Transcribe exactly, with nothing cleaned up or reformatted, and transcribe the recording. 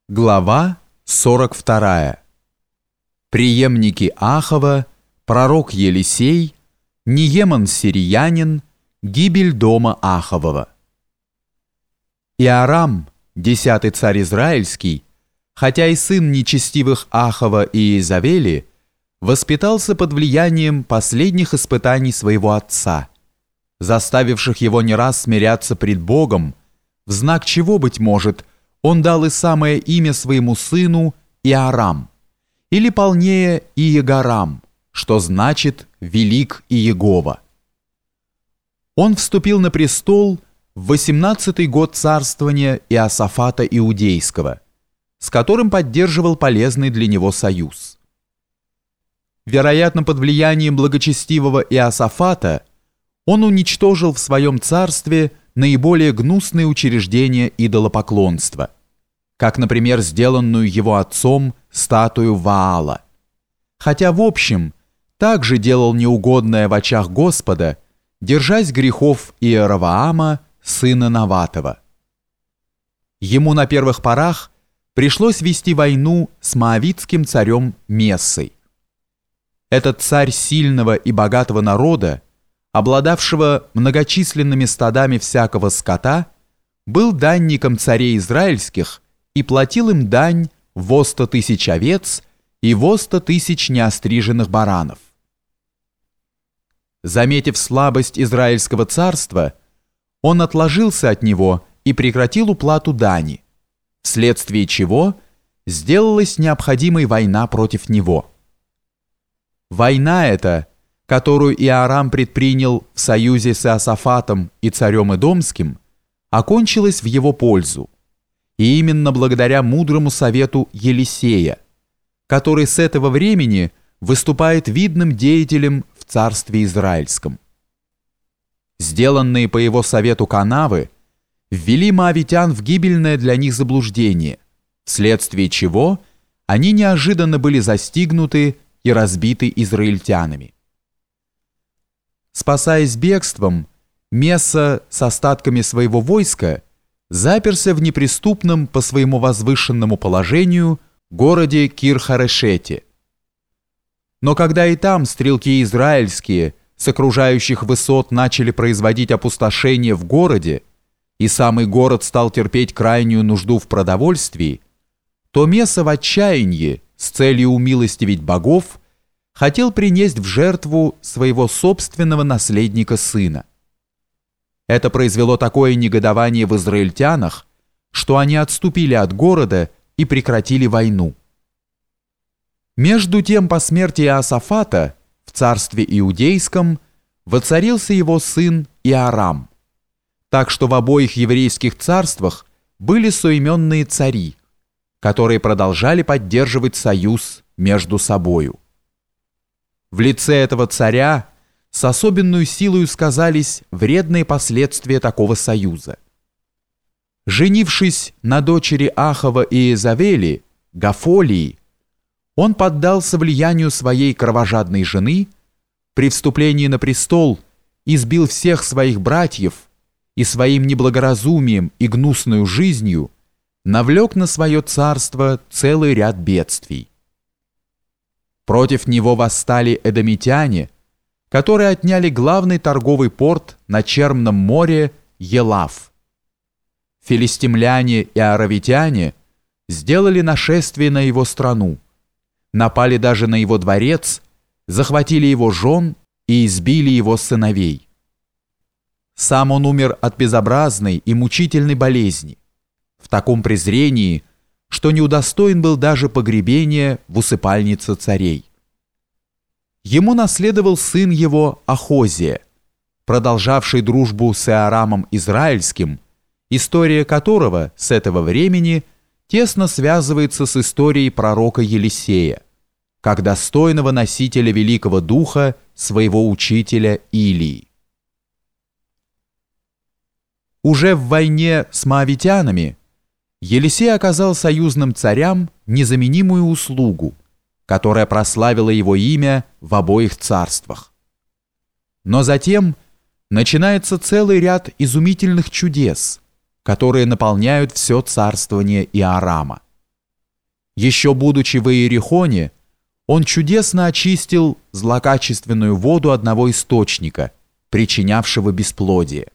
Глава сорок вторая. Преемники Ахава, пророк Елисей, Ниеман сириянин, гибель дома Ахавова. Иорам, десятый царь израильский, хотя и сын нечестивых Ахава и Иезавели, воспитался под влиянием последних испытаний своего отца, заставивших его не раз смиряться пред Богом, в знак чего, быть может, он дал и самое имя своему сыну Иорам, или полнее Иегарам, что значит «велик Иегова». Он вступил на престол в восемнадцатый год царствования Иосафата Иудейского, с которым поддерживал полезный для него союз. Вероятно, под влиянием благочестивого Иосафата он уничтожил в своем царстве наиболее гнусные учреждения идолопоклонства, как, например, сделанную его отцом статую Ваала, хотя в общем также делал неугодное в очах Господа, держась грехов Иеровоама, сына Наватова. Ему на первых порах пришлось вести войну с моавитским царем Мессой. Этот царь сильного и богатого народа, обладавшего многочисленными стадами всякого скота, был данником царей израильских и платил им дань во сто тысяч овец и во сто тысяч неостриженных баранов. Заметив слабость Израильского царства, он отложился от него и прекратил уплату дани, вследствие чего сделалась необходимой война против него. Война эта, которую Иорам предпринял в союзе с Иосафатом и царем Эдомским, окончилась в его пользу, и именно благодаря мудрому совету Елисея, который с этого времени выступает видным деятелем в царстве израильском. Сделанные по его совету канавы ввели моавитян в гибельное для них заблуждение, вследствие чего они неожиданно были застигнуты и разбиты израильтянами. Спасаясь бегством, Месса с остатками своего войска заперся в неприступном по своему возвышенному положению городе Кир-Харешете. Но когда и там стрелки израильские с окружающих высот начали производить опустошение в городе, и самый город стал терпеть крайнюю нужду в продовольствии, то Месса в отчаянии с целью умилостивить богов хотел принести в жертву своего собственного наследника сына. Это произвело такое негодование в израильтянах, что они отступили от города и прекратили войну. Между тем, по смерти Иосафата в царстве Иудейском воцарился его сын Иорам, так что в обоих еврейских царствах были соименные цари, которые продолжали поддерживать союз между собою. В лице этого царя с особенной силой сказались вредные последствия такого союза. Женившись на дочери Ахава и Иезавели, Гафолии, он поддался влиянию своей кровожадной жены, при вступлении на престол избил всех своих братьев и своим неблагоразумием и гнусной жизнью навлек на свое царство целый ряд бедствий. Против него восстали эдомитяне, которые отняли главный торговый порт на Черном море Елав. Филистимляне и аравитяне сделали нашествие на его страну, напали даже на его дворец, захватили его жен и избили его сыновей. Сам он умер от безобразной и мучительной болезни, в таком презрении, что не удостоен был даже погребения в усыпальнице царей. Ему наследовал сын его Ахозия, продолжавший дружбу с Иорамом Израильским, история которого с этого времени тесно связывается с историей пророка Елисея, как достойного носителя Великого Духа своего учителя Илии. Уже в войне с моавитянами Елисей оказал союзным царям незаменимую услугу, которая прославила его имя в обоих царствах. Но затем начинается целый ряд изумительных чудес, которые наполняют все царствование Иорама. Еще будучи в Иерихоне, он чудесно очистил злокачественную воду одного источника, причинявшего бесплодие.